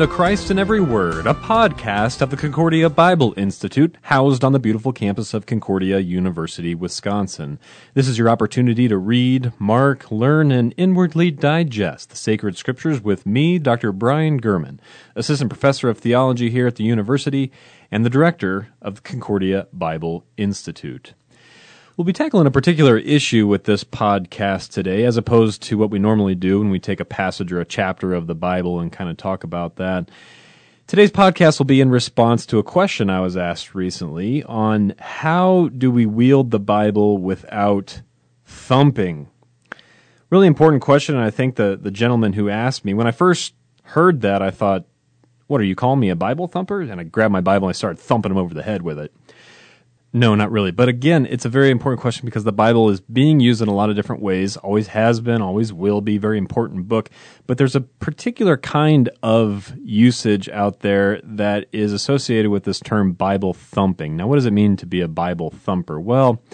to Christ in Every Word, a podcast of the Concordia Bible Institute, housed on the beautiful campus of Concordia University, Wisconsin. This is your opportunity to read, mark, learn, and inwardly digest the sacred scriptures with me, Dr. Brian Gurman, Assistant Professor of Theology here at the university and the Director of the Concordia Bible Institute. We'll be tackling a particular issue with this podcast today, as opposed to what we normally do when we take a passage or a chapter of the Bible and kind of talk about that. Today's podcast will be in response to a question I was asked recently on how do we wield the Bible without thumping. Really important question, and I think the gentleman who asked me, when I first heard that, I thought, what, are you calling me a Bible thumper? And I grabbed my Bible and I started thumping him over the head with it. No, not really. But again, it's a very important question because the Bible is being used in a lot of different ways, always has been, always will be, very important book. But there's a particular kind of usage out there that is associated with this term Bible thumping. Now, what does it mean to be a Bible thumper? Well,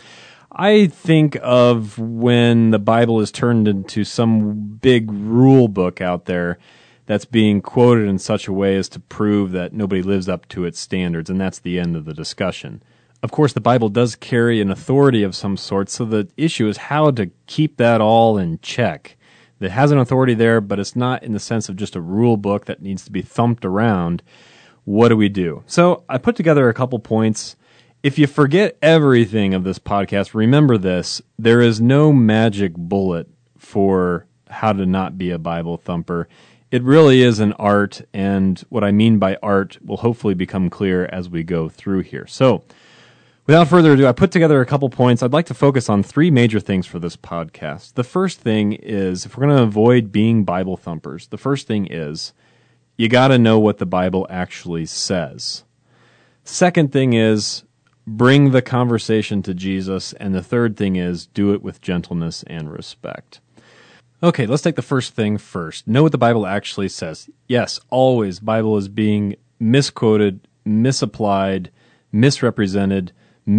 I think of when the Bible is turned into some big rule book out there that's being quoted in such a way as to prove that nobody lives up to its standards, and that's the end of the discussion. Of course, the Bible does carry an authority of some sort, so the issue is how to keep that all in check. It has an authority there, but it's not in the sense of just a rule book that needs to be thumped around. What do we do? So I put together a couple points. If you forget everything of this podcast, remember this. There is no magic bullet for how to not be a Bible thumper. It really is an art, and what I mean by art will hopefully become clear as we go through here. So, without further ado, I put together a couple points. I'd like to focus on three major things for this podcast. The first thing is, if we're going to avoid being Bible thumpers, the first thing is, you got to know what the Bible actually says. Second thing is, bring the conversation to Jesus. And the third thing is, do it with gentleness and respect. Okay, let's take the first thing first. Know what the Bible actually says. Yes, always, Bible is being misquoted, misapplied, misrepresented,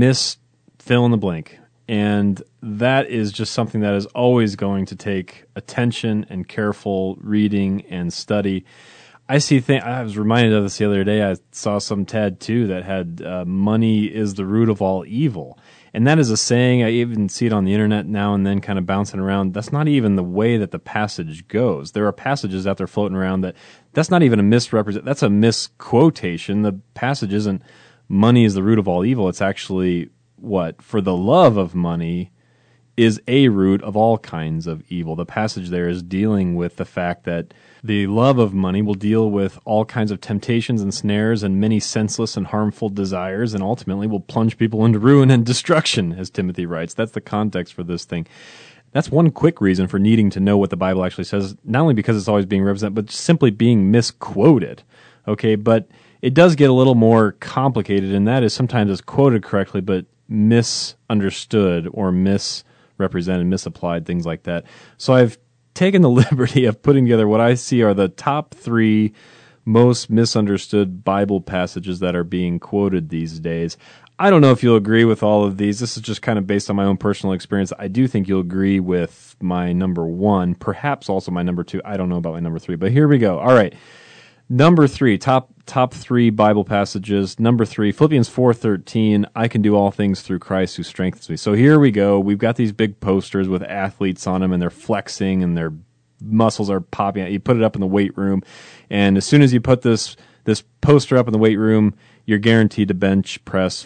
fill in the blank. And that is just something that is always going to take attention and careful reading and study. I was reminded of this the other day. I saw some tattoo that had money is the root of all evil. And that is a saying. I even see it on the internet now and then kind of bouncing around. That's not even the way that the passage goes. There are passages out there floating around that's not even a misrepresent. That's a misquotation. The passage isn't money is the root of all evil. It's actually what? For the love of money is a root of all kinds of evil. The passage there is dealing with the fact that the love of money will deal with all kinds of temptations and snares and many senseless and harmful desires, and ultimately will plunge people into ruin and destruction, as Timothy writes. That's the context for this thing. That's one quick reason for needing to know what the Bible actually says, not only because it's always being represented, but simply being misquoted. Okay, but it does get a little more complicated, and that is sometimes it's quoted correctly, but misunderstood or misrepresented, misapplied, things like that. So I've taken the liberty of putting together what I see are the top three most misunderstood Bible passages that are being quoted these days. I don't know if you'll agree with all of these. This is just kind of based on my own personal experience. I do think you'll agree with my number one, perhaps also my number two. I don't know about my number three, but here we go. All right. Number three, top three Bible passages. Number three, Philippians 4:13. I can do all things through Christ who strengthens me. So here we go. We've got these big posters with athletes on them, and they're flexing, and their muscles are popping out. You put it up in the weight room, and as soon as you put this poster up in the weight room, you're guaranteed to bench press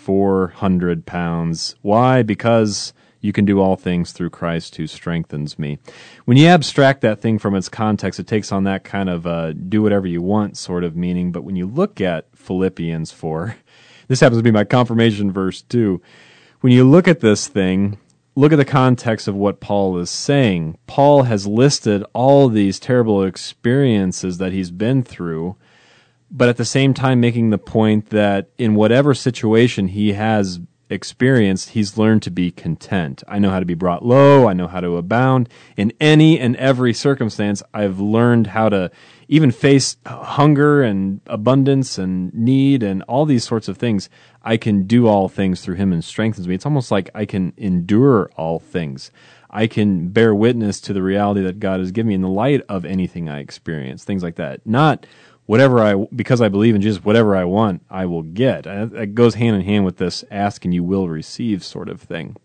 400 pounds. Why? Because you can do all things through Christ who strengthens me. When you abstract that thing from its context, it takes on that kind of do whatever you want sort of meaning. But when you look at Philippians 4, this happens to be my confirmation verse too. When you look at this thing, look at the context of what Paul is saying. Paul has listed all these terrible experiences that he's been through, but at the same time making the point that in whatever situation he has experienced, he's learned to be content. I know how to be brought low. I know how to abound. In any and every circumstance, I've learned how to even face hunger and abundance and need and all these sorts of things. I can do all things through him and strengthens me. It's almost like I can endure all things. I can bear witness to the reality that God has given me in the light of anything I experience, things like that. Not because I believe in Jesus, whatever I want, I will get. It goes hand in hand with this ask and you will receive sort of thing.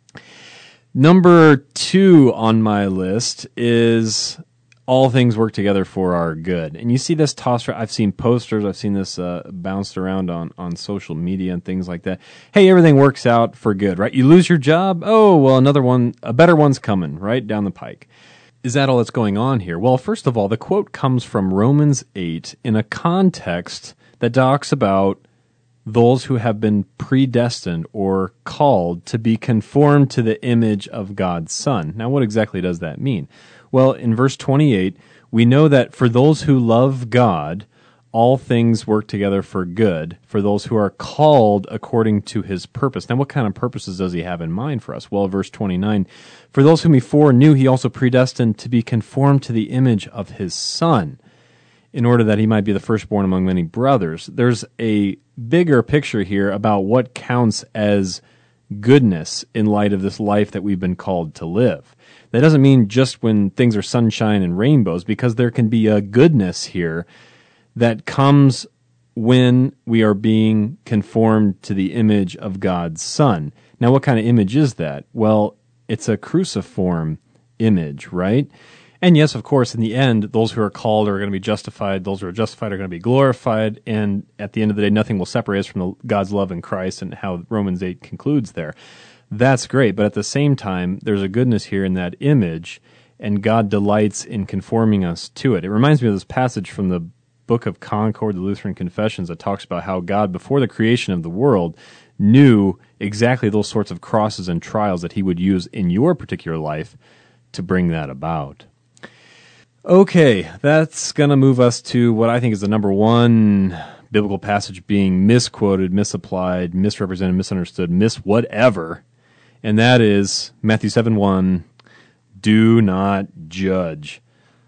Number 2 on my list is all things work together for our good. And you see this tossed around. I've seen posters. I've seen this bounced around on social media and things like that. Hey, everything works out for good, right? You lose your job. Oh, well, a better one's coming right down the pike. Is that all that's going on here? Well, first of all, the quote comes from Romans 8 in a context that talks about those who have been predestined or called to be conformed to the image of God's Son. Now, what exactly does that mean? Well, in verse 28, we know that for those who love God, all things work together for good, for those who are called according to his purpose. Now, what kind of purposes does he have in mind for us? Well, verse 29, for those whom he foreknew, he also predestined to be conformed to the image of his Son, in order that he might be the firstborn among many brothers. There's a bigger picture here about what counts as goodness in light of this life that we've been called to live. That doesn't mean just when things are sunshine and rainbows, because there can be a goodness here that comes when we are being conformed to the image of God's Son. Now, what kind of image is that? Well, it's a cruciform image, right? And yes, of course, in the end, those who are called are going to be justified. Those who are justified are going to be glorified. And at the end of the day, nothing will separate us from God's love in Christ, and how Romans 8 concludes there. That's great. But at the same time, there's a goodness here in that image, and God delights in conforming us to it. It reminds me of this passage from the Book of Concord, the Lutheran Confessions, that talks about how God, before the creation of the world, knew exactly those sorts of crosses and trials that he would use in your particular life to bring that about. Okay, that's going to move us to what I think is the number one biblical passage being misquoted, misapplied, misrepresented, misunderstood, whatever, and that is Matthew 7:1, do not judge.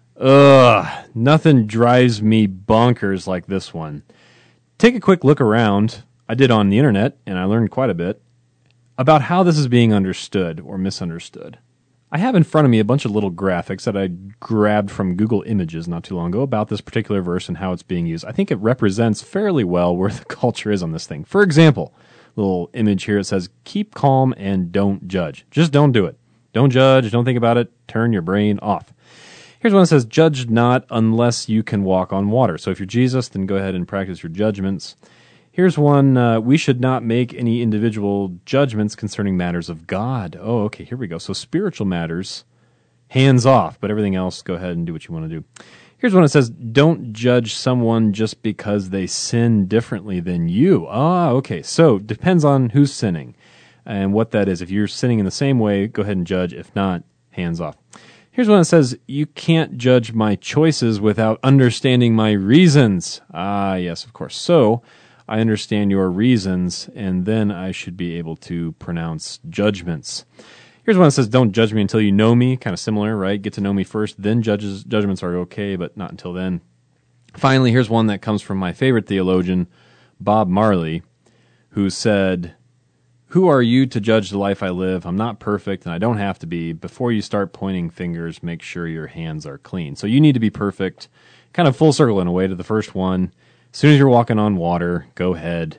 Nothing drives me bonkers like this one. Take a quick look around. I did on the internet, and I learned quite a bit about how this is being understood or misunderstood. I have in front of me a bunch of little graphics that I grabbed from Google Images not too long ago about this particular verse and how it's being used. I think it represents fairly well where the culture is on this thing. For example, little image here, it says, keep calm and don't judge. Just don't do it. Don't judge, don't think about it, turn your brain off. Here's one that says, judge not unless you can walk on water. So if you're Jesus, then go ahead and practice your judgments. Here's one, we should not make any individual judgments concerning matters of God. Oh, okay, here we go. So spiritual matters, hands off, but everything else, go ahead and do what you want to do. Here's one that says, don't judge someone just because they sin differently than you. Okay, so depends on who's sinning and what that is. If you're sinning in the same way, go ahead and judge. If not, hands off. Here's one that says, you can't judge my choices without understanding my reasons. Yes, of course. So I understand your reasons, and then I should be able to pronounce judgments. Here's one that says, don't judge me until you know me. Kind of similar, right? Get to know me first, then judgments are okay, but not until then. Finally, here's one that comes from my favorite theologian, Bob Marley, who said, who are you to judge the life I live? I'm not perfect, and I don't have to be. Before you start pointing fingers, make sure your hands are clean. So you need to be perfect. Kind of full circle in a way to the first one. As soon as you're walking on water, go ahead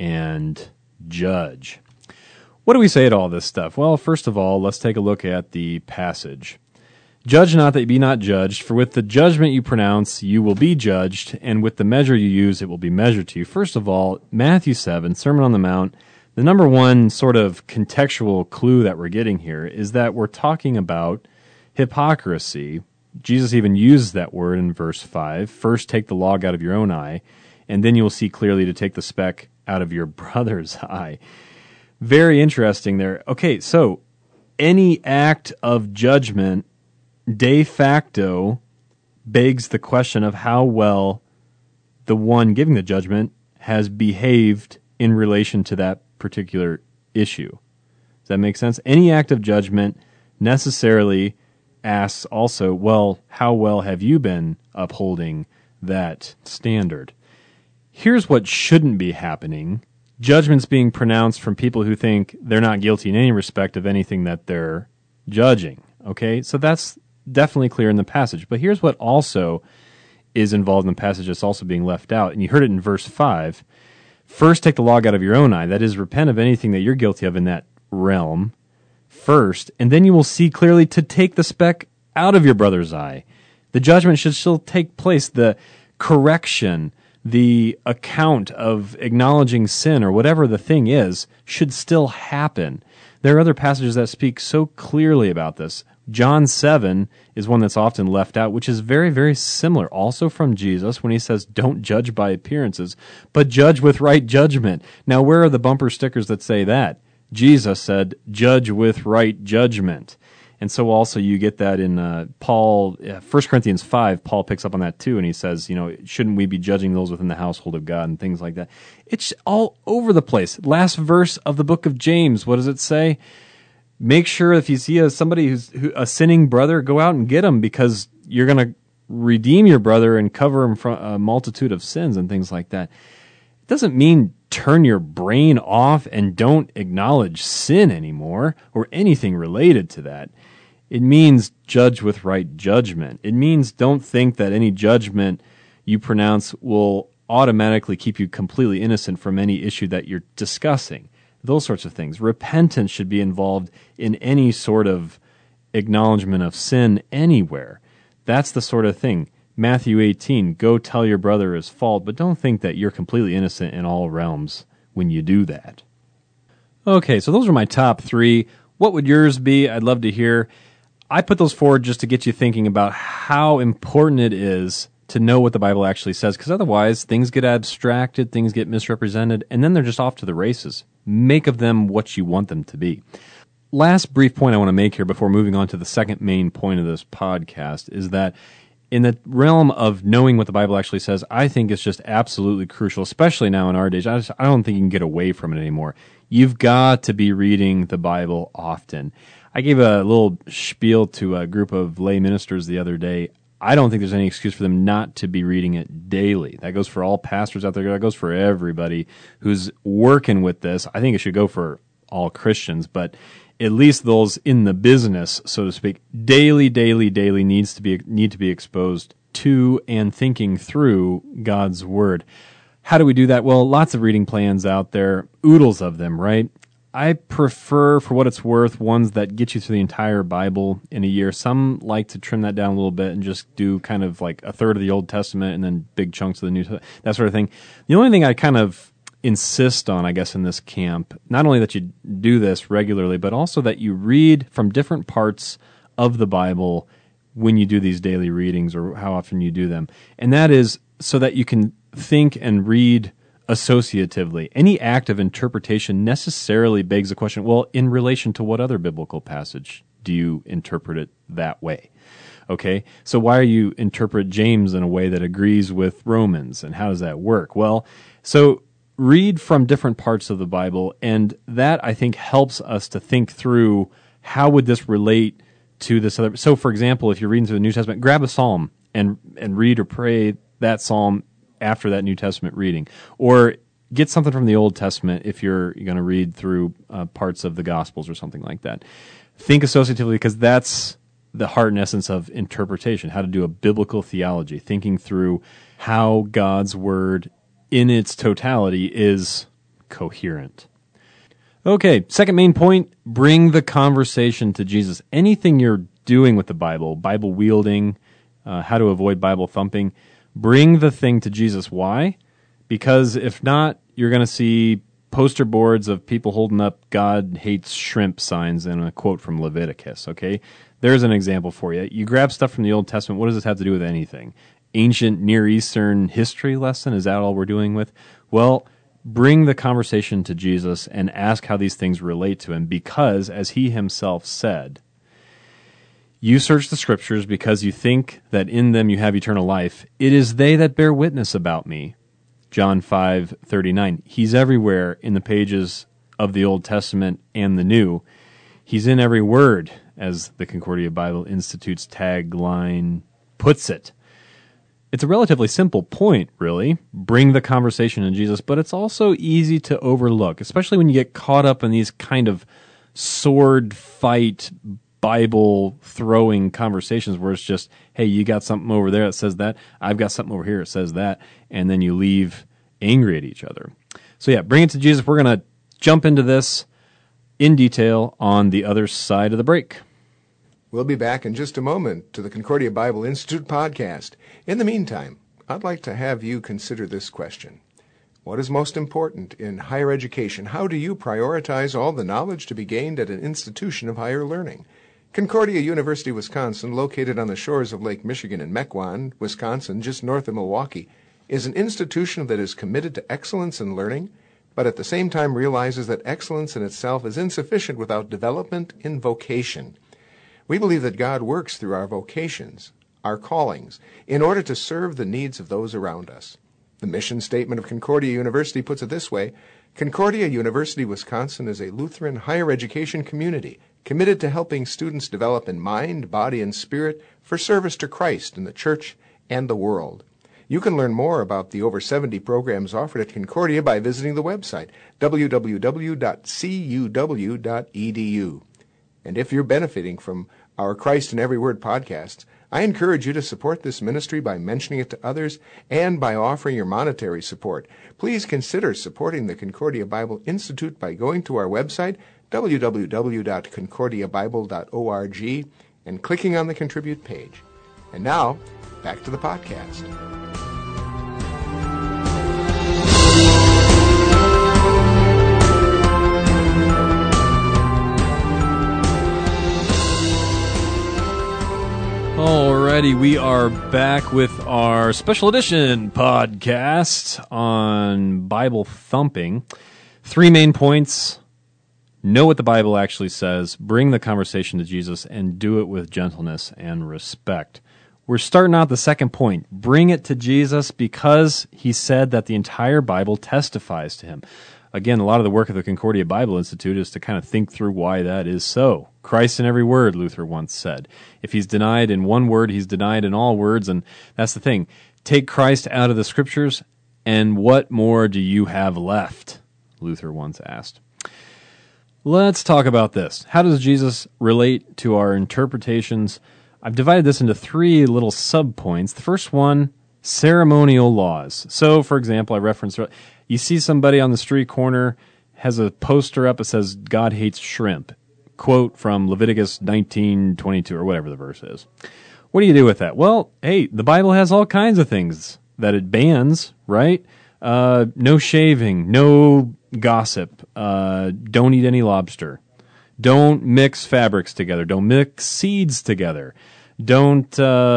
and judge. What do we say to all this stuff? Well, first of all, let's take a look at the passage. Judge not that you be not judged, for with the judgment you pronounce, you will be judged, and with the measure you use, it will be measured to you. First of all, Matthew 7, Sermon on the Mount, the number one sort of contextual clue that we're getting here is that we're talking about hypocrisy. Jesus even used that word in verse 5. First, take the log out of your own eye, and then you will see clearly to take the speck out of your brother's eye. Very interesting there. Okay, so any act of judgment de facto begs the question of how well the one giving the judgment has behaved in relation to that particular issue. Does that make sense? Any act of judgment necessarily asks also, well, how well have you been upholding that standard? Here's what shouldn't be happening. Judgments being pronounced from people who think they're not guilty in any respect of anything that they're judging. Okay, so that's definitely clear in the passage. But here's what also is involved in the passage that's also being left out. And you heard it in verse 5. First, take the log out of your own eye. That is, repent of anything that you're guilty of in that realm first, and then you will see clearly to take the speck out of your brother's eye. The judgment should still take place. The correction, the account of acknowledging sin or whatever the thing is should still happen. There are other passages that speak so clearly about this. John 7 is one that's often left out, which is very, very similar, also from Jesus, when he says, don't judge by appearances, but judge with right judgment. Now, where are the bumper stickers that say that? Jesus said, judge with right judgment. And so also you get that in 1 Corinthians 5, Paul picks up on that too, and he says, shouldn't we be judging those within the household of God and things like that? It's all over the place. Last verse of the book of James, what does it say? Make sure if you see somebody who's a sinning brother, go out and get him, because you're going to redeem your brother and cover him from a multitude of sins and things like that. It doesn't mean turn your brain off and don't acknowledge sin anymore or anything related to that. It means judge with right judgment. It means don't think that any judgment you pronounce will automatically keep you completely innocent from any issue that you're discussing. Those sorts of things. Repentance should be involved in any sort of acknowledgement of sin anywhere. That's the sort of thing. Matthew 18, go tell your brother his fault, but don't think that you're completely innocent in all realms when you do that. Okay, so those are my top 3. What would yours be? I'd love to hear. I put those forward just to get you thinking about how important it is to know what the Bible actually says, because otherwise things get abstracted, things get misrepresented, and then they're just off to the races. Make of them what you want them to be. Last brief point I want to make here before moving on to the second main point of this podcast is that in the realm of knowing what the Bible actually says, I think it's just absolutely crucial, especially now in our days. I don't think you can get away from it anymore. You've got to be reading the Bible often. I gave a little spiel to a group of lay ministers the other day. I don't think there's any excuse for them not to be reading it daily. That goes for all pastors out there. That goes for everybody who's working with this. I think it should go for all Christians, but at least those in the business, so to speak, daily need to be exposed to and thinking through God's Word. How do we do that? Well, lots of reading plans out there, oodles of them, right? I prefer, for what it's worth, ones that get you through the entire Bible in a year. Some like to trim that down a little bit and just do kind of like a third of the Old Testament and then big chunks of the New Testament, that sort of thing. The only thing I kind of insist on, I guess, in this camp, not only that you do this regularly, but also that you read from different parts of the Bible when you do these daily readings or how often you do them. And that is so that you can think and read associatively. Any act of interpretation necessarily begs the question, well, in relation to what other biblical passage do you interpret it that way? Okay, so why do you interpret James in a way that agrees with Romans, and how does that work? Well, so read from different parts of the Bible, and that, I think, helps us to think through how would this relate to this other. So, for example, if you're reading through the New Testament, grab a psalm and read or pray that psalm after that New Testament reading. Or get something from the Old Testament if you're going to read through parts of the Gospels or something like that. Think associatively, because that's the heart and essence of interpretation, how to do a biblical theology, thinking through how God's Word in its totality is coherent. Okay, second main point, bring the conversation to Jesus. Anything you're doing with the Bible, Bible wielding, how to avoid Bible thumping, bring the thing to Jesus. Why? Because if not, you're going to see poster boards of people holding up God hates shrimp signs and a quote from Leviticus, okay? There's an example for you. You grab stuff from the Old Testament. What does this have to do with anything? Ancient Near Eastern history lesson? Is that all we're doing with? Well, bring the conversation to Jesus and ask how these things relate to him, because, as he himself said, you search the Scriptures because you think that in them you have eternal life. It is they that bear witness about me. John 5:39. He's everywhere in the pages of the Old Testament and the New. He's in every word, as the Concordia Bible Institute's tagline puts it. It's a relatively simple point, really. Bring the conversation to Jesus, but it's also easy to overlook, especially when you get caught up in these kind of sword fight, Bible-throwing conversations where it's just, hey, you got something over there that says that, I've got something over here that says that, and then you leave angry at each other. So yeah, bring it to Jesus. We're going to jump into this in detail on the other side of the break. We'll be back in just a moment to the Concordia Bible Institute podcast. In the meantime, I'd like to have you consider this question. What is most important in higher education? How do you prioritize all the knowledge to be gained at an institution of higher learning? Concordia University, Wisconsin, located on the shores of Lake Michigan in Mequon, Wisconsin, just north of Milwaukee, is an institution that is committed to excellence in learning, but at the same time realizes that excellence in itself is insufficient without development in vocation. We believe that God works through our vocations, our callings, in order to serve the needs of those around us. The mission statement of Concordia University puts it this way: Concordia University, Wisconsin is a Lutheran higher education community committed to helping students develop in mind, body, and spirit for service to Christ in the church and the world. You can learn more about the over 70 programs offered at Concordia by visiting the website, www.cuw.edu. And if you're benefiting from our Christ in Every Word podcasts, I encourage you to support this ministry by mentioning it to others and by offering your monetary support. Please consider supporting the Concordia Bible Institute by going to our website, www.concordiabible.org, and clicking on the Contribute page. And now, back to the podcast. Alrighty, we are back with our special edition podcast on Bible thumping. 3 main points: know what the Bible actually says, bring the conversation to Jesus, and do it with gentleness and respect. We're starting out the second point: bring it to Jesus, because he said that the entire Bible testifies to him. Again, a lot of the work of the Concordia Bible Institute is to kind of think through why that is so. Christ in every word, Luther once said. If he's denied in one word, he's denied in all words, and that's the thing. Take Christ out of the Scriptures, and what more do you have left? Luther once asked. Let's talk about this. How does Jesus relate to our interpretations? I've divided this into 3 little subpoints. The first one, ceremonial laws. So, for example, I referenced, you see somebody on the street corner has a poster up that says, God hates shrimp. Quote from Leviticus 19:22, or whatever the verse is. What do you do with that? Well, hey, the Bible has all kinds of things that it bans, right? No shaving, no gossip, don't eat any lobster, don't mix fabrics together, don't mix seeds together, don't,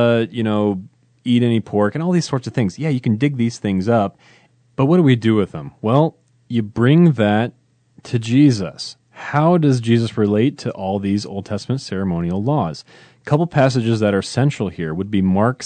eat any pork, and all these sorts of things. Yeah, you can dig these things up, but what do we do with them? Well, you bring that to Jesus. How does Jesus relate to all these Old Testament ceremonial laws? A couple passages that are central here would be Mark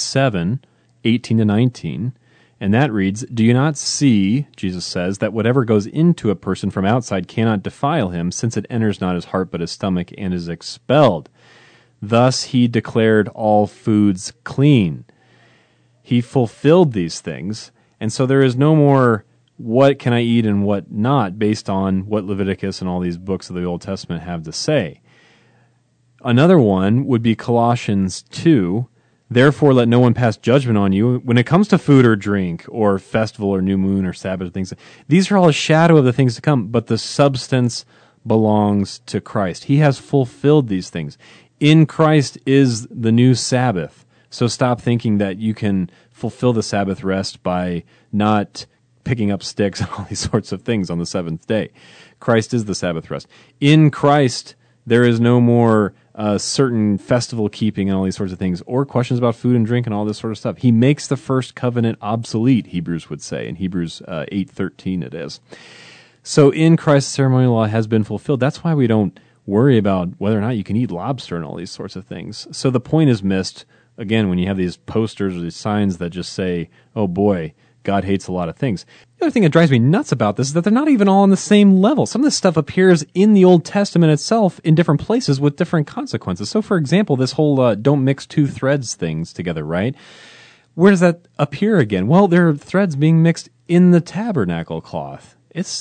7:18-19, and that reads, Do you not see, Jesus says, that whatever goes into a person from outside cannot defile him, since it enters not his heart but his stomach and is expelled? Thus he declared all foods clean. He fulfilled these things, and so there is no more what can I eat and what not based on what Leviticus and all these books of the Old Testament have to say. Another one would be Colossians 2, Therefore let no one pass judgment on you when it comes to food or drink or festival or new moon or Sabbath things. These are all a shadow of the things to come, but the substance belongs to Christ. He has fulfilled these things. In Christ is the new Sabbath. So stop thinking that you can fulfill the Sabbath rest by not picking up sticks and all these sorts of things on the seventh day. Christ is the Sabbath rest. In Christ, there is no more certain festival keeping and all these sorts of things, or questions about food and drink and all this sort of stuff. He makes the first covenant obsolete, Hebrews would say. In Hebrews 8:13 it is. So in Christ, the ceremonial law has been fulfilled. That's why we don't worry about whether or not you can eat lobster and all these sorts of things. So the point is missed, again, when you have these posters or these signs that just say, oh boy, God hates a lot of things. The other thing that drives me nuts about this is that they're not even all on the same level. Some of this stuff appears in the Old Testament itself in different places with different consequences. So, for example, this whole don't mix 2 threads things together, right? Where does that appear again? Well, there are threads being mixed in the tabernacle cloth. It's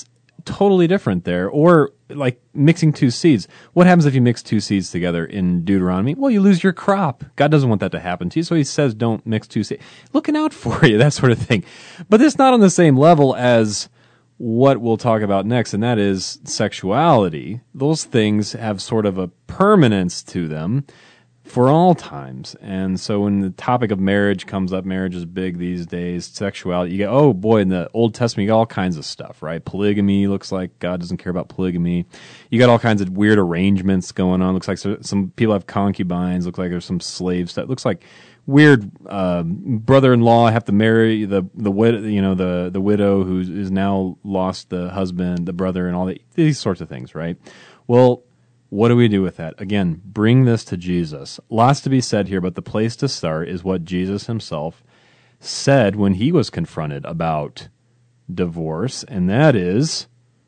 totally different there. Or like mixing two seeds. What happens if you mix two seeds together in Deuteronomy? Well, you lose your crop. God doesn't want that to happen to you, so he says don't mix two seeds. Looking out for you, that sort of thing. But it's not on the same level as what we'll talk about next, and that is sexuality. Those things have sort of a permanence to them for all times. And so when the topic of marriage comes up, marriage is big these days, sexuality, you get, oh boy, in the Old Testament, you got all kinds of stuff, right? Polygamy looks like God doesn't care about polygamy. You got all kinds of weird arrangements going on. Looks like some people have concubines. Looks like there's some slave stuff. Looks like weird brother-in-law have to marry the widow who is now lost the husband, the brother, and all these sorts of things, right? Well, what do we do with that? Again, bring this to Jesus. Lots to be said here, but the place to start is what Jesus himself said when he was confronted about divorce, and that is,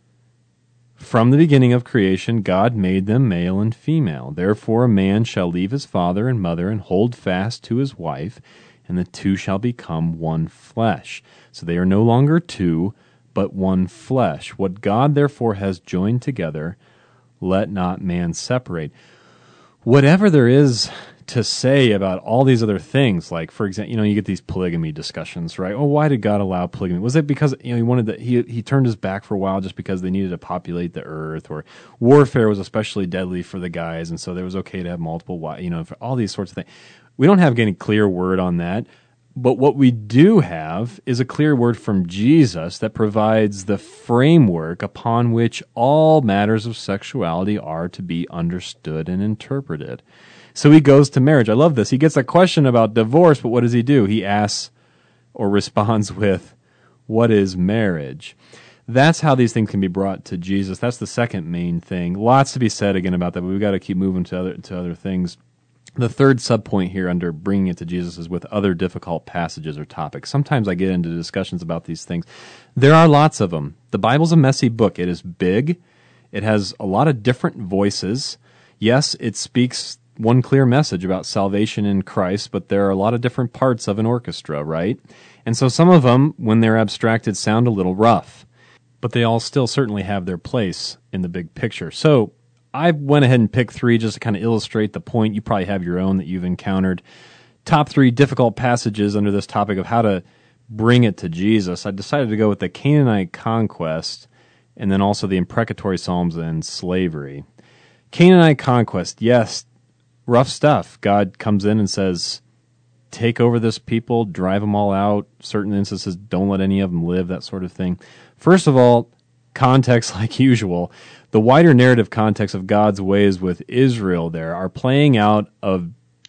from the beginning of creation, God made them male and female. Therefore, a man shall leave his father and mother and hold fast to his wife, and the two shall become one flesh. So they are no longer two, but one flesh. What God therefore has joined together, let not man separate. Whatever there is to say about all these other things, like, for example, you get these polygamy discussions, right? Oh, why did God allow polygamy? Was it because, he wanted that he turned his back for a while just because they needed to populate the earth, or warfare was especially deadly for the guys, and so there was okay to have multiple wives, for all these sorts of things. We don't have any clear word on that. But what we do have is a clear word from Jesus that provides the framework upon which all matters of sexuality are to be understood and interpreted. So he goes to marriage. I love this. He gets a question about divorce, but what does he do? He asks or responds with, what is marriage? That's how these things can be brought to Jesus. That's the second main thing. Lots to be said again about that, but we've got to keep moving to other things. The third subpoint here under bringing it to Jesus is with other difficult passages or topics. Sometimes I get into discussions about these things. There are lots of them. The Bible's a messy book. It is big. It has a lot of different voices. Yes, it speaks one clear message about salvation in Christ, but there are a lot of different parts of an orchestra, right? And so some of them, when they're abstracted, sound a little rough, but they all still certainly have their place in the big picture. So I went ahead and picked three just to kind of illustrate the point. You probably have your own that you've encountered. Top three difficult passages under this topic of how to bring it to Jesus. I decided to go with the Canaanite conquest and then also the imprecatory Psalms and slavery. Canaanite conquest, yes, rough stuff. God comes in and says, take over this people, drive them all out. Certain instances, don't let any of them live, that sort of thing. First of all, context like usual. The wider narrative context of God's ways with Israel there are playing out a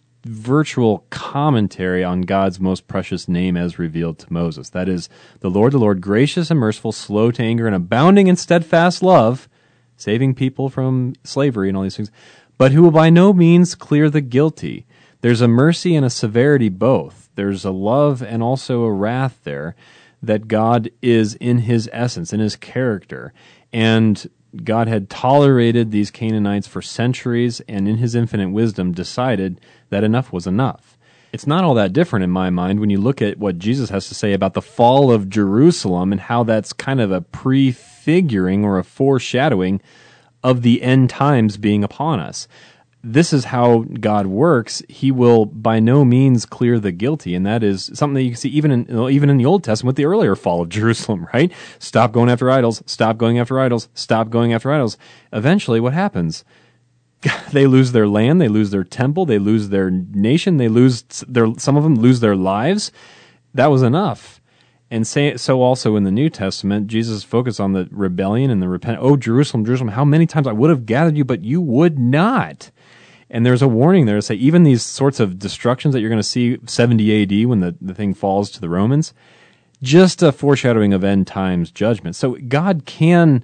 virtual commentary on God's most precious name as revealed to Moses. That is, the Lord, gracious and merciful, slow to anger, and abounding in steadfast love, saving people from slavery and all these things, but who will by no means clear the guilty. There's a mercy and a severity both. There's a love and also a wrath there, that God is in his essence, in his character. And God had tolerated these Canaanites for centuries, and in his infinite wisdom decided that enough was enough. It's not all that different in my mind when you look at what Jesus has to say about the fall of Jerusalem and how that's kind of a prefiguring or a foreshadowing of the end times being upon us. This is how God works. He will by no means clear the guilty, and that is something that you can see even in the Old Testament with the earlier fall of Jerusalem, right? Stop going after idols, stop going after idols, stop going after idols. Eventually, what happens? They lose their land, they lose their temple, they lose their nation, some of them lose their lives. That was enough. And so also in the New Testament, Jesus focused on the rebellion and the repent. Oh, Jerusalem, Jerusalem, how many times I would have gathered you, but you would not. And there's a warning there to say even these sorts of destructions that you're going to see 70 AD when the thing falls to the Romans, just a foreshadowing of end times judgment. So God can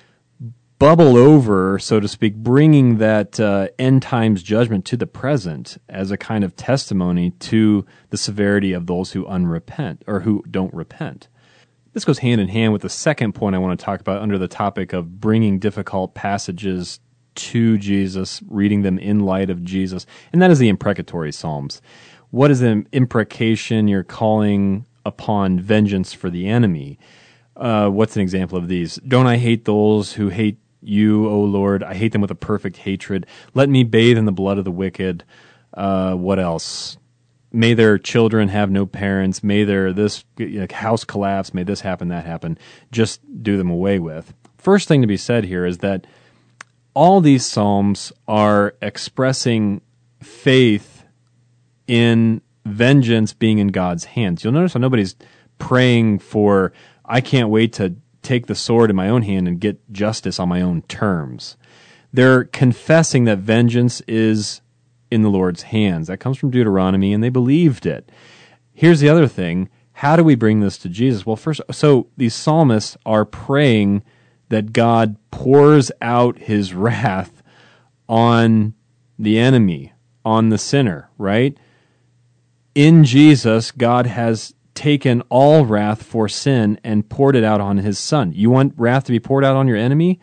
bubble over, so to speak, bringing that end times judgment to the present as a kind of testimony to the severity of those who unrepent or who don't repent. This goes hand in hand with the second point I want to talk about under the topic of bringing difficult passages to Jesus, reading them in light of Jesus, and that is the imprecatory Psalms. What is an imprecation? You're calling upon vengeance for the enemy. What's an example of these? Don't I hate those who hate you, O Lord? I hate them with a perfect hatred. Let me bathe in the blood of the wicked. What else? May their children have no parents. May their house collapse. May this happen, that happen. Just do them away with. First thing to be said here is that all these psalms are expressing faith in vengeance being in God's hands. You'll notice how nobody's praying for, I can't wait to take the sword in my own hand and get justice on my own terms. They're confessing that vengeance is in the Lord's hands. That comes from Deuteronomy, and they believed it. Here's the other thing. How do we bring this to Jesus? Well, first, so these psalmists are praying that God pours out his wrath on the enemy, on the sinner, right? In Jesus, God has taken all wrath for sin and poured it out on his Son. You want wrath to be poured out on your enemy?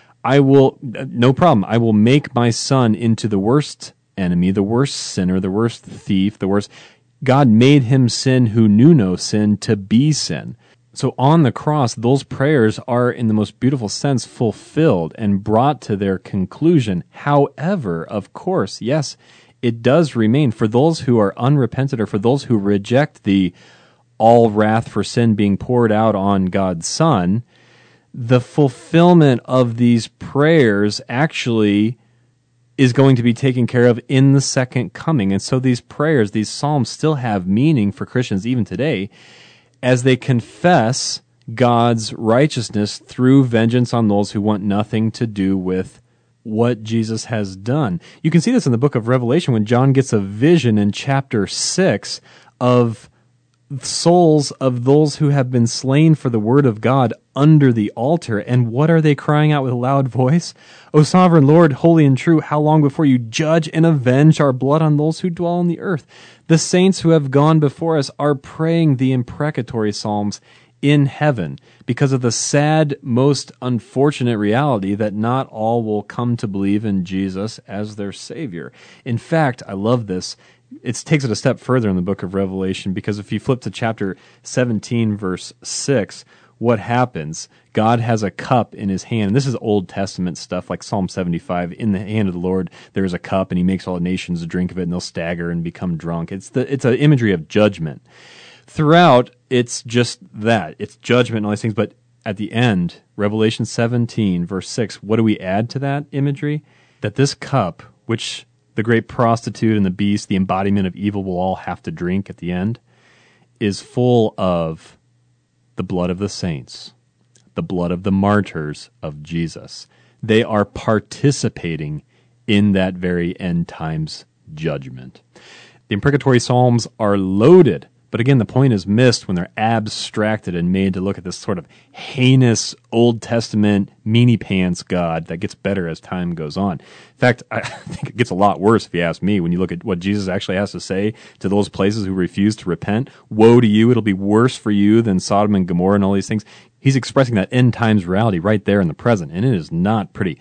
No problem. I will make my Son into the worst enemy, the worst sinner, the worst thief, the worst. God made him sin who knew no sin to be sin. So on the cross, those prayers are in the most beautiful sense fulfilled and brought to their conclusion. However, of course, yes, it does remain for those who are unrepentant or for those who reject the all wrath for sin being poured out on God's Son, the fulfillment of these prayers actually is going to be taken care of in the second coming. And so these prayers, these psalms still have meaning for Christians even today as they confess God's righteousness through vengeance on those who want nothing to do with what Jesus has done. You can see this in the book of Revelation when John gets a vision in chapter 6 of souls of those who have been slain for the word of God under the altar. And what are they crying out with a loud voice? O sovereign Lord, holy and true, how long before you judge and avenge our blood on those who dwell on the earth? The saints who have gone before us are praying the imprecatory psalms in heaven because of the sad, most unfortunate reality that not all will come to believe in Jesus as their Savior. In fact, I love this. It takes it a step further in the book of Revelation, because if you flip to chapter 17, verse 6, what happens? God has a cup in his hand. And this is Old Testament stuff, like Psalm 75. In the hand of the Lord, there is a cup, and he makes all the nations drink of it, and they'll stagger and become drunk. It's an imagery of judgment. Throughout, it's just that. It's judgment and all these things. But at the end, Revelation 17, verse 6, what do we add to that imagery? That this cup, which the great prostitute and the beast, the embodiment of evil, will all have to drink at the end, is full of the blood of the saints, the blood of the martyrs of Jesus. They are participating in that very end times judgment. The imprecatory psalms are loaded, but again, the point is missed when they're abstracted and made to look at this sort of heinous Old Testament meanie pants God that gets better as time goes on. In fact, I think it gets a lot worse if you ask me when you look at what Jesus actually has to say to those places who refuse to repent. Woe to you, it'll be worse for you than Sodom and Gomorrah and all these things. He's expressing that end times reality right there in the present, and it is not pretty.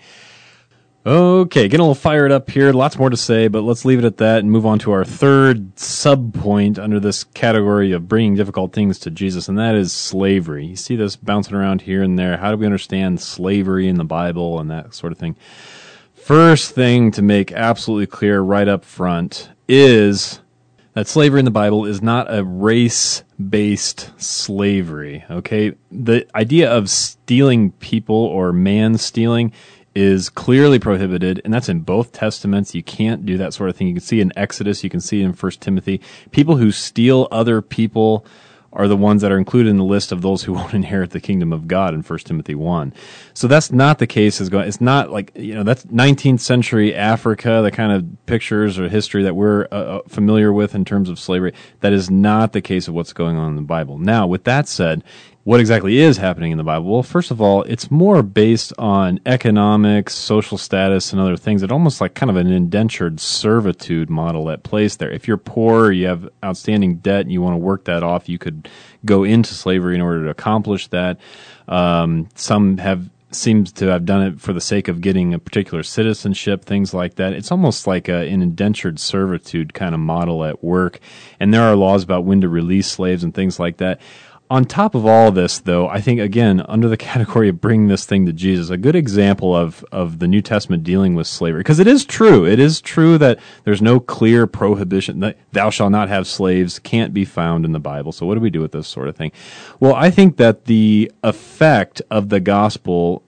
Okay, getting a little fired up here. Lots more to say, but let's leave it at that and move on to our third sub-point under this category of bringing difficult things to Jesus, and that is slavery. You see this bouncing around here and there. How do we understand slavery in the Bible and that sort of thing? First thing to make absolutely clear right up front is that slavery in the Bible is not a race-based slavery, okay? The idea of stealing people or man-stealing is clearly prohibited, and that's in both Testaments. You can't do that sort of thing. You can see in Exodus, you can see in 1 Timothy. People who steal other people are the ones that are included in the list of those who won't inherit the kingdom of God in 1 Timothy 1. So that's not the case. It's not like, that's 19th century Africa, the kind of pictures or history that we're familiar with in terms of slavery. That is not the case of what's going on in the Bible. Now, with that said, what exactly is happening in the Bible? Well, first of all, it's more based on economics, social status, and other things. It's almost like kind of an indentured servitude model at place there. If you're poor, you have outstanding debt, and you want to work that off, you could go into slavery in order to accomplish that. Some seems to have done it for the sake of getting a particular citizenship, things like that. It's almost like an indentured servitude kind of model at work. And there are laws about when to release slaves and things like that. On top of all this, though, I think, again, under the category of bringing this thing to Jesus, a good example of the New Testament dealing with slavery, because it is true that there's no clear prohibition that thou shalt not have slaves can't be found in the Bible. So what do we do with this sort of thing? Well, I think that the effect of the gospel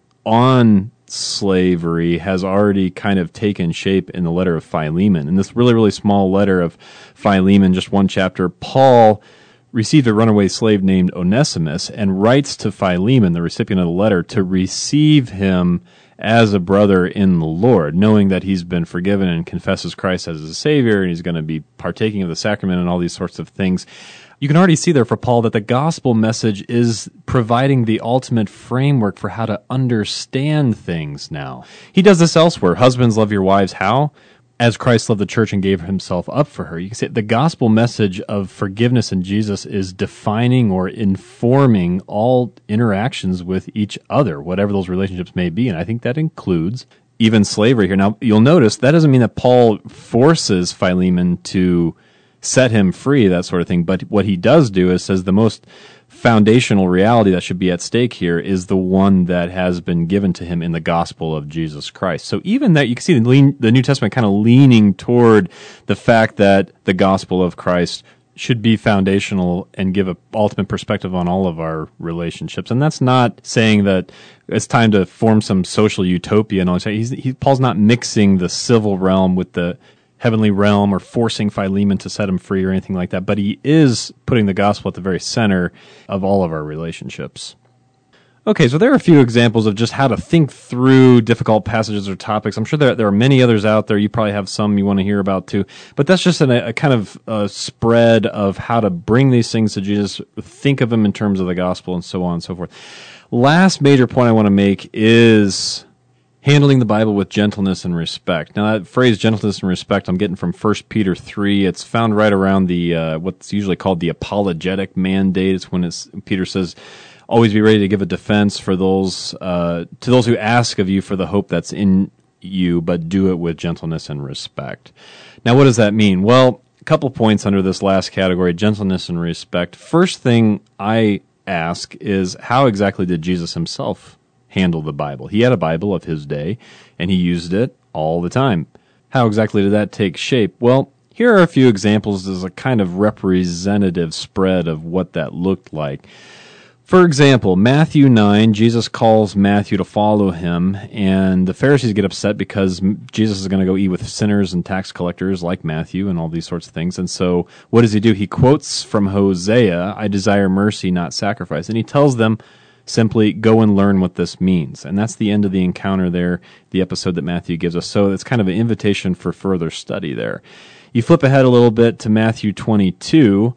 on slavery has already kind of taken shape in the letter of Philemon. In this really, really small letter of Philemon, just one chapter, Paul received a runaway slave named Onesimus and writes to Philemon, the recipient of the letter, to receive him as a brother in the Lord, knowing that he's been forgiven and confesses Christ as his Savior, and he's going to be partaking of the sacrament and all these sorts of things. You can already see there for Paul that the gospel message is providing the ultimate framework for how to understand things now. He does this elsewhere. Husbands, love your wives. How? As Christ loved the church and gave himself up for her. You can say the gospel message of forgiveness in Jesus is defining or informing all interactions with each other, whatever those relationships may be. And I think that includes even slavery here. Now, you'll notice that doesn't mean that Paul forces Philemon to set him free, that sort of thing. But what he does do is says the most foundational reality that should be at stake here is the one that has been given to him in the gospel of Jesus Christ. So even that, you can see the New Testament kind of leaning toward the fact that the gospel of Christ should be foundational and give an ultimate perspective on all of our relationships. And that's not saying that it's time to form some social utopia. And all Paul's not mixing the civil realm with the heavenly realm or forcing Philemon to set him free or anything like that, but he is putting the gospel at the very center of all of our relationships. Okay, so there are a few examples of just how to think through difficult passages or topics. I'm sure there are many others out there. You probably have some you want to hear about too, but that's just a kind of a spread of how to bring these things to Jesus, think of them in terms of the gospel, and so on and so forth. Last major point I want to make is handling the Bible with gentleness and respect. Now, that phrase, gentleness and respect, I'm getting from 1 Peter 3. It's found right around the what's usually called the apologetic mandate. It's when Peter says, always be ready to give a defense for those to those who ask of you for the hope that's in you, but do it with gentleness and respect. Now, what does that mean? Well, a couple points under this last category, gentleness and respect. First thing I ask is, how exactly did Jesus himself handle the Bible? He had a Bible of his day, and he used it all the time. How exactly did that take shape? Well, here are a few examples as a kind of representative spread of what that looked like. For example, Matthew 9, Jesus calls Matthew to follow him, and the Pharisees get upset because Jesus is going to go eat with sinners and tax collectors like Matthew and all these sorts of things. And so what does he do? He quotes from Hosea, I desire mercy, not sacrifice. And he tells them, simply go and learn what this means. And that's the end of the encounter there, the episode that Matthew gives us. So it's kind of an invitation for further study there. You flip ahead a little bit to Matthew 22.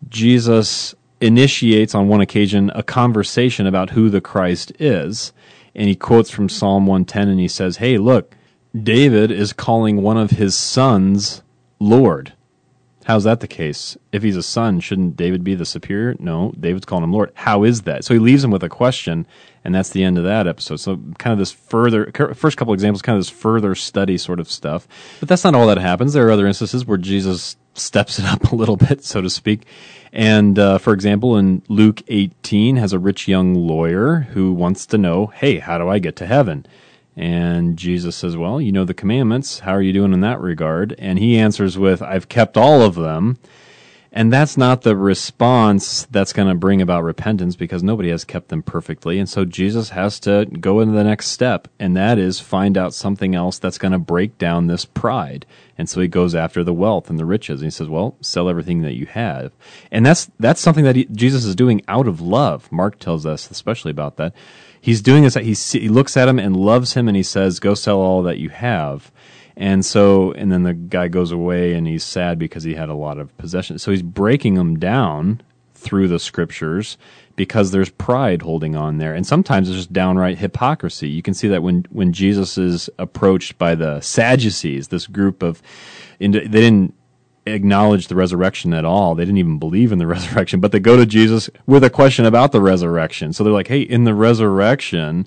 Jesus initiates on one occasion a conversation about who the Christ is. And he quotes from Psalm 110 and he says, hey, look, David is calling one of his sons Lord. How's that the case? If he's a son, shouldn't David be the superior? No, David's calling him Lord. How is that? So he leaves him with a question, and that's the end of that episode. So kind of this first couple examples, kind of this further study sort of stuff. But that's not all that happens. There are other instances where Jesus steps it up a little bit, so to speak. And for example, in Luke 18, has a rich young lawyer who wants to know, hey, how do I get to heaven? And Jesus says, well, you know the commandments. How are you doing in that regard? And he answers with, I've kept all of them. And that's not the response that's going to bring about repentance, because nobody has kept them perfectly. And so Jesus has to go into the next step, and that is find out something else that's going to break down this pride. And so he goes after the wealth and the riches. And he says, well, sell everything that you have. And that's something that Jesus is doing out of love. Mark tells us especially about that. He's doing this, he looks at him and loves him, and he says, go sell all that you have. And then the guy goes away, and he's sad because he had a lot of possessions. So he's breaking them down through the scriptures because there's pride holding on there. And sometimes it's just downright hypocrisy. You can see that when Jesus is approached by the Sadducees, this group of, they didn't acknowledge the resurrection at all. They didn't even believe in the resurrection, but they go to Jesus with a question about the resurrection. So they're like, hey, in the resurrection,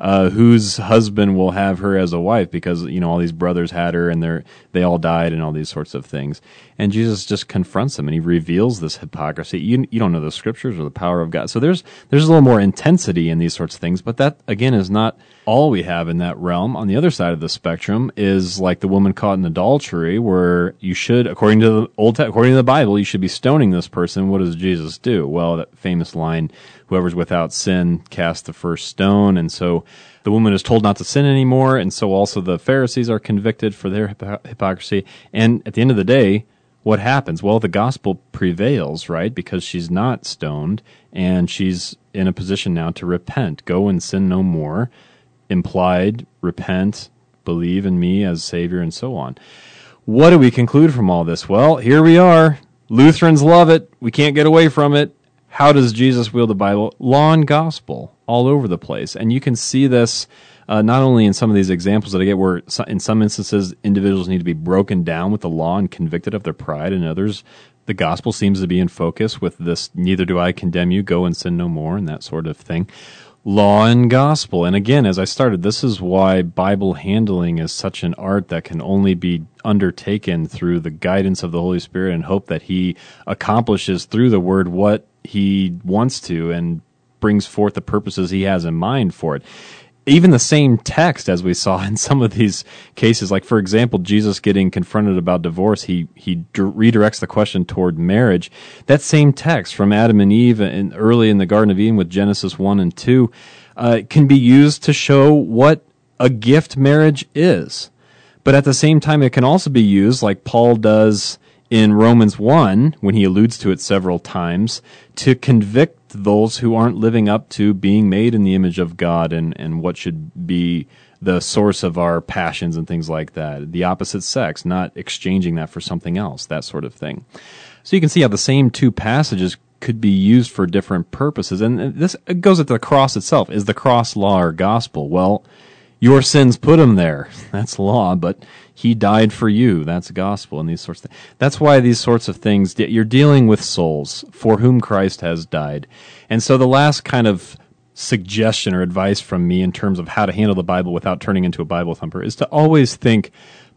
whose husband will have her as a wife? Because, all these brothers had her and they all died and all these sorts of things. And Jesus just confronts them and he reveals this hypocrisy. You don't know the scriptures or the power of God. So there's a little more intensity in these sorts of things, but that, again, is not all we have in that realm. On the other side of the spectrum is like the woman caught in adultery, where you should, according to the Bible, you should be stoning this person. What does Jesus do? Well, that famous line, whoever's without sin, cast the first stone. And so the woman is told not to sin anymore, and so also the Pharisees are convicted for their hypocrisy. And at the end of the day, what happens? Well, the gospel prevails, right? Because she's not stoned, and she's in a position now to repent. Go and sin no more. Implied, repent, believe in me as Savior, and so on. What do we conclude from all this? Well, here we are. Lutherans love it. We can't get away from it. How does Jesus wield the Bible? Law and gospel all over the place. And you can see this not only in some of these examples that I get where in some instances individuals need to be broken down with the law and convicted of their pride, and others the gospel seems to be in focus with this, neither do I condemn you, go and sin no more, and that sort of thing. Law and gospel. And again, as I started, this is why Bible handling is such an art that can only be undertaken through the guidance of the Holy Spirit and hope that He accomplishes through the Word what He wants to and brings forth the purposes He has in mind for it. Even the same text, as we saw in some of these cases, like, for example, Jesus getting confronted about divorce, he redirects the question toward marriage. That same text from Adam and Eve early in the Garden of Eden with Genesis 1 and 2 can be used to show what a gift marriage is. But at the same time, it can also be used, like Paul does in Romans 1, when he alludes to it several times, to convict those who aren't living up to being made in the image of God and what should be the source of our passions and things like that. The opposite sex, not exchanging that for something else, that sort of thing. So you can see how the same two passages could be used for different purposes. And this goes at the cross itself. Is the cross law or gospel? Well, your sins put him there. That's law, but he died for you. That's gospel and these sorts of things. That's why these sorts of things, you're dealing with souls for whom Christ has died. And so the last kind of suggestion or advice from me in terms of how to handle the Bible without turning into a Bible thumper is to always think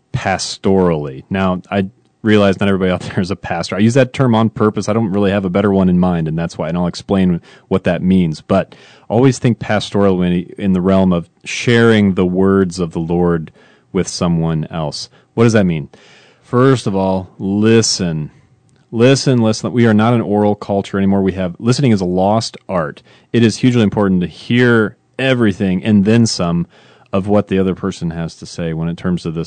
pastorally. Now, I realize not everybody out there is a pastor. I use that term on purpose. I don't really have a better one in mind, and that's why, and I'll explain what that means. But always think pastoral in the realm of sharing the words of the Lord with someone else. What does that mean? First of all, listen. Listen. We are not an oral culture anymore. Listening is a lost art. It is hugely important to hear everything and then some of what the other person has to say in terms of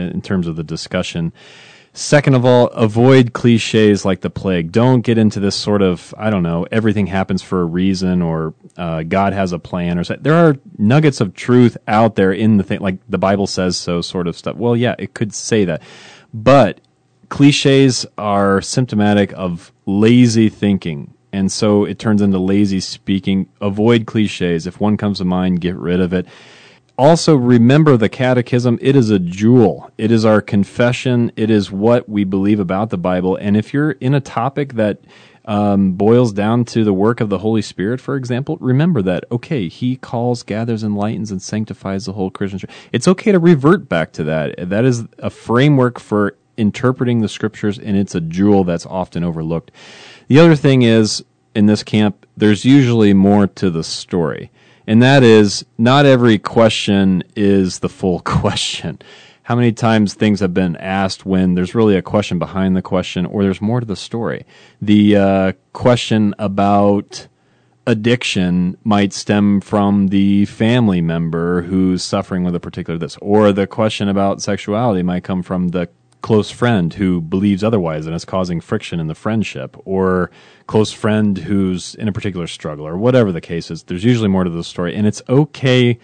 the discussion. Second of all, avoid cliches like the plague. Don't get into this sort of, everything happens for a reason, or God has a plan, or there are nuggets of truth out there in the thing, like the Bible says so sort of stuff. Well, yeah, it could say that. But cliches are symptomatic of lazy thinking, and so it turns into lazy speaking. Avoid cliches. If one comes to mind, get rid of it. Also, remember the Catechism. It is a jewel. It is our confession. It is what we believe about the Bible. And if you're in a topic that boils down to the work of the Holy Spirit, for example, remember that, okay, He calls, gathers, enlightens, and sanctifies the whole Christian church. It's okay to revert back to that. That is a framework for interpreting the Scriptures, and it's a jewel that's often overlooked. The other thing is, in this camp, there's usually more to the story. And that is, not every question is the full question. How many times things have been asked when there's really a question behind the question, or there's more to the story? The question about addiction might stem from the family member who's suffering with a particular this, or the question about sexuality might come from the close friend who believes otherwise and is causing friction in the friendship, or close friend who's in a particular struggle, or whatever the case is. There's usually more to the story, and it's okay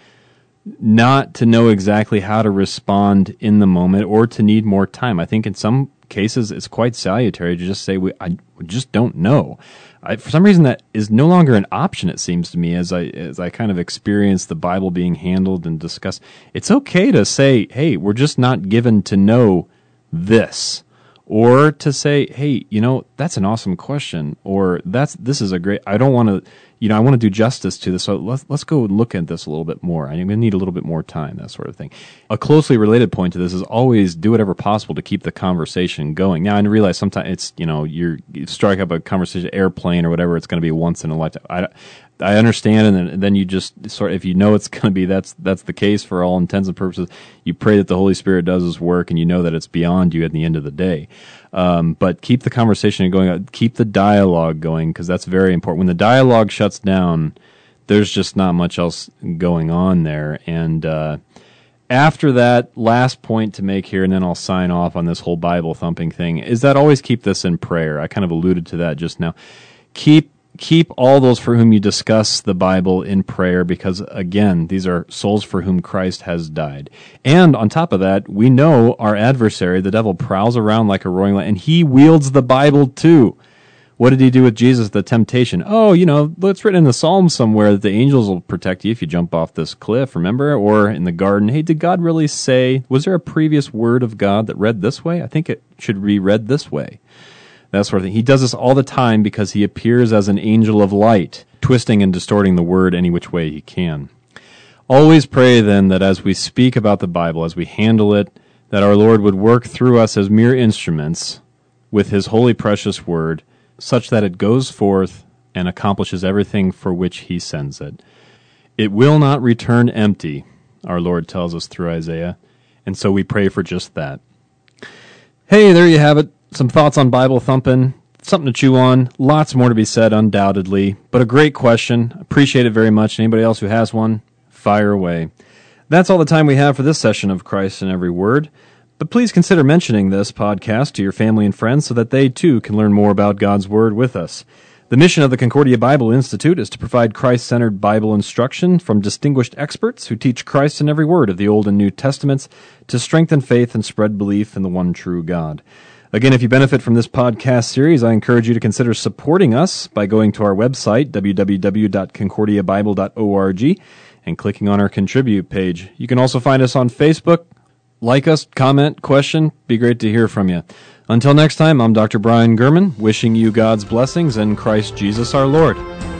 not to know exactly how to respond in the moment or to need more time. I think in some cases it's quite salutary to just say, I just don't know. For some reason that is no longer an option, it seems to me, as I kind of experience the Bible being handled and discussed. It's okay to say, hey, we're just not given to know this, or to say, hey, that's an awesome question, or this is a great, I don't want to, I want to do justice to this, so let's go look at this a little bit more. I'm going to need a little bit more time, that sort of thing. A closely related point to this is always do whatever possible to keep the conversation going. Now, I realize sometimes it's, you strike up a conversation, airplane or whatever, it's going to be once in a lifetime. I understand, and then you just sort of, if it's going to be, that's the case for all intents and purposes, you pray that the Holy Spirit does His work, and you know that it's beyond you at the end of the day. But keep the conversation going, keep the dialogue going, because that's very important. When the dialogue shuts down, there's just not much else going on there. And after that, last point to make here, and then I'll sign off on this whole Bible thumping thing, is that always keep this in prayer. I kind of alluded to that just now. Keep all those for whom you discuss the Bible in prayer, because, again, these are souls for whom Christ has died. And on top of that, we know our adversary, the devil, prowls around like a roaring lion, and he wields the Bible too. What did he do with Jesus, the temptation? Oh, it's written in the Psalms somewhere that the angels will protect you if you jump off this cliff, remember? Or in the garden, hey, did God really say, was there a previous word of God that read this way? I think it should be read this way. That sort of thing. He does this all the time because he appears as an angel of light, twisting and distorting the word any which way he can. Always pray then that as we speak about the Bible, as we handle it, that our Lord would work through us as mere instruments with His holy precious word, such that it goes forth and accomplishes everything for which He sends it. It will not return empty, our Lord tells us through Isaiah, and so we pray for just that. Hey, there you have it. Some thoughts on Bible thumping, something to chew on, lots more to be said undoubtedly, but a great question. Appreciate it very much. Anybody else who has one, fire away. That's all the time we have for this session of Christ in Every Word, but please consider mentioning this podcast to your family and friends so that they too can learn more about God's Word with us. The mission of the Concordia Bible Institute is to provide Christ-centered Bible instruction from distinguished experts who teach Christ in every word of the Old and New Testaments to strengthen faith and spread belief in the one true God. Again, if you benefit from this podcast series, I encourage you to consider supporting us by going to our website, www.concordiabible.org, and clicking on our Contribute page. You can also find us on Facebook. Like us, comment, question. Be great to hear from you. Until next time, I'm Dr. Brian Gurman, wishing you God's blessings in Christ Jesus our Lord.